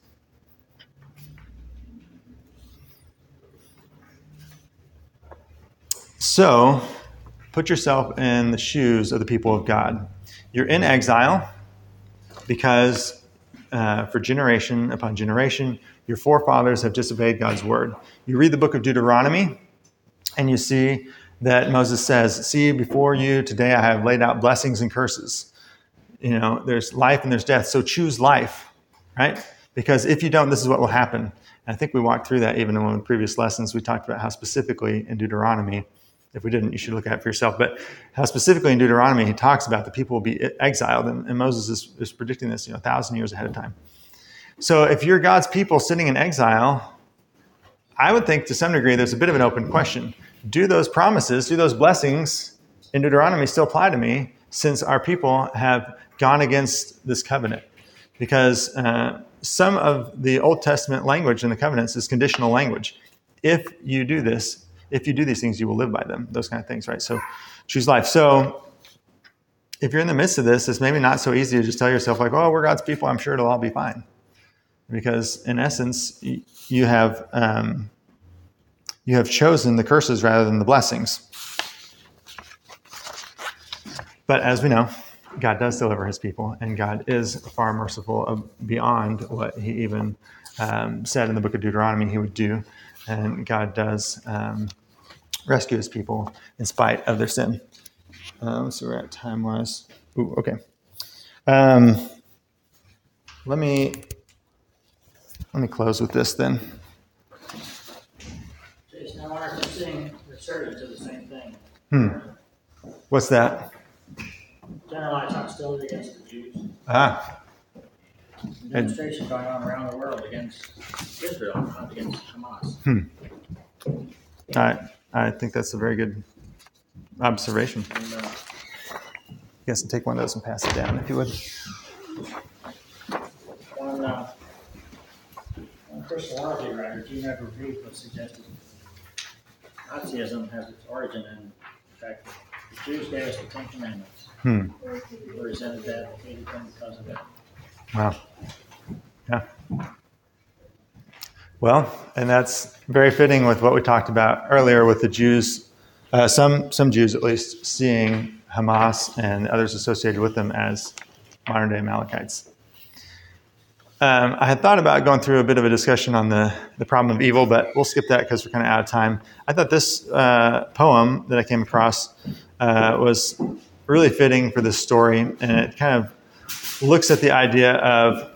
So put yourself in the shoes of the people of God. You're in exile because for generation upon generation, your forefathers have disobeyed God's word. You read the book of Deuteronomy, and you see that Moses says, see, before you today I have laid out blessings and curses. There's life and there's death, so choose life, right? Because if you don't, this is what will happen. And I think we walked through that even in one of the previous lessons. We talked about how specifically in Deuteronomy, if we didn't, you should look at it for yourself, but how specifically in Deuteronomy, he talks about the people will be exiled, and Moses is predicting this 1,000 years ahead of time. So if you're God's people sitting in exile, I would think to some degree there's a bit of an open question. Do those promises, do those blessings in Deuteronomy still apply to me since our people have gone against this covenant? Because some of the Old Testament language in the covenants is conditional language. If you do this, if you do these things, you will live by them, those kind of things, right? So choose life. So if you're in the midst of this, it's maybe not so easy to just tell yourself like, oh, we're God's people, I'm sure it'll all be fine. Because in essence, you have chosen the curses rather than the blessings. But as we know, God does deliver his people, and God is far merciful beyond what he even said in the book of Deuteronomy he would do. And God does rescue his people in spite of their sin. So we're at time-wise. Ooh, okay. let me close with this then. Jason, I wonder if you're seeing resurgence of the same thing. What's that? Generalized hostility against the Jews. Demonstrations going on around the world against Israel, not against Hamas. I think that's a very good observation. And, You guys can take one of those and pass it down, if you would. one Christology writer, Gene Edward Reed, was suggested Nazism has its origin in the fact that the Jews gave us the Ten Commandments. We resented that, hated them because of that. Wow. Yeah. Well, and that's very fitting with what we talked about earlier with the Jews, some Jews at least, seeing Hamas and others associated with them as modern-day Amalekites. I had thought about going through a bit of a discussion on the problem of evil, but we'll skip that because we're kind of out of time. I thought this poem that I came across was really fitting for this story, and it kind of looks at the idea of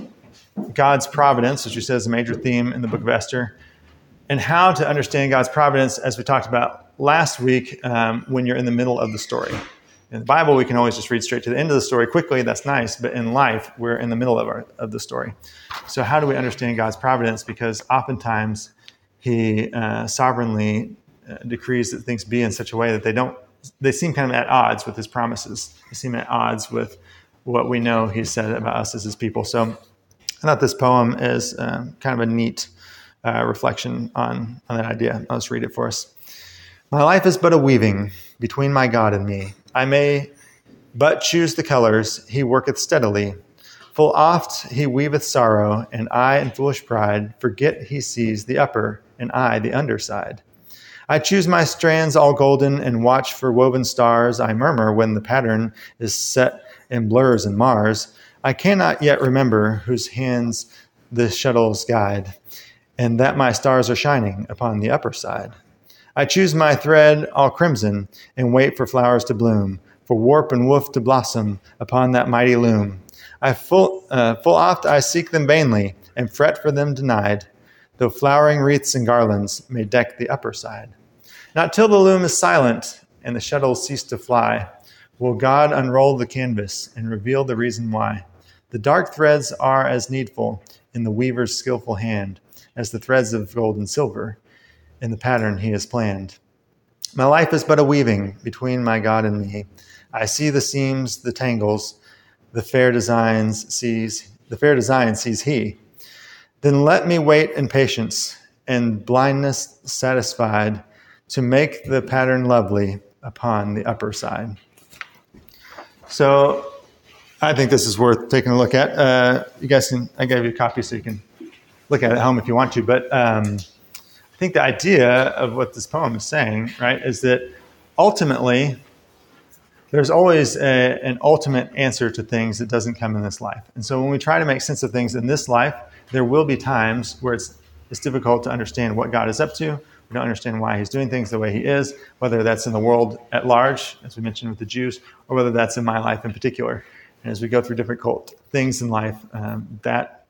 God's providence, which we said is a major theme in the book of Esther, and how to understand God's providence, as we talked about last week, when you're in the middle of the story. In the Bible, we can always just read straight to the end of the story quickly. That's nice. But in life, we're in the middle of the story. So how do we understand God's providence? Because oftentimes he sovereignly decrees that things be in such a way that they seem kind of at odds with his promises. They seem at odds with what we know he said about us as his people. So I thought this poem is kind of a neat reflection on that idea. I'll just read it for us. My life is but a weaving between my God and me. I may but choose the colors, he worketh steadily. Full oft he weaveth sorrow, and I in foolish pride forget he sees the upper, and I the underside. I choose my strands all golden, and watch for woven stars. I murmur when the pattern is set in blurs and mars. I cannot yet remember whose hands the shuttles guide, and that my stars are shining upon the upper side. I choose my thread all crimson, and wait for flowers to bloom, for warp and woof to blossom upon that mighty loom. Full oft I seek them vainly, and fret for them denied, though flowering wreaths and garlands may deck the upper side. Not till the loom is silent, and the shuttles cease to fly, will God unroll the canvas and reveal the reason why. The dark threads are as needful in the weaver's skillful hand as the threads of gold and silver in the pattern he has planned. My life is but a weaving between my God and me. I see the seams, the tangles, the fair design sees he. Then let me wait in patience and blindness satisfied to make the pattern lovely upon the upper side. So I think this is worth taking a look at. I gave you a copy so you can look at it at home if you want to, but I think the idea of what this poem is saying, right, is that ultimately there's always an ultimate answer to things that doesn't come in this life. And so when we try to make sense of things in this life, there will be times where it's difficult to understand what God is up to. We don't understand why he's doing things the way he is, whether that's in the world at large, as we mentioned with the Jews, or whether that's in my life in particular. And as we go through difficult things in life, that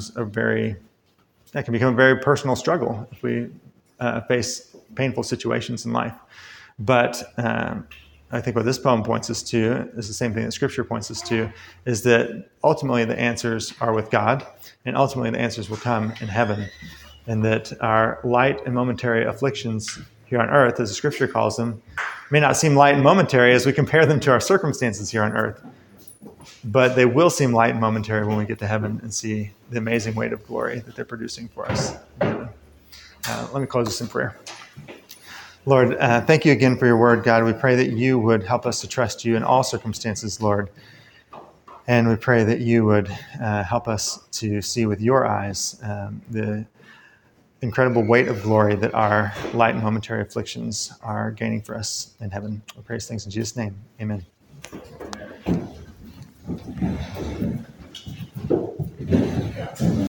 can become a very personal struggle if we face painful situations in life. But I think what this poem points us to is the same thing that Scripture points us to, is that ultimately the answers are with God, and ultimately the answers will come in heaven, and that our light and momentary afflictions here on earth, as the Scripture calls them, may not seem light and momentary as we compare them to our circumstances here on earth, but they will seem light and momentary when we get to heaven and see the amazing weight of glory that they're producing for us. Let me close this in prayer. Lord, thank you again for your word, God. We pray that you would help us to trust you in all circumstances, Lord. And we pray that you would help us to see with your eyes the incredible weight of glory that our light and momentary afflictions are gaining for us in heaven. We pray these things in Jesus' name. Amen.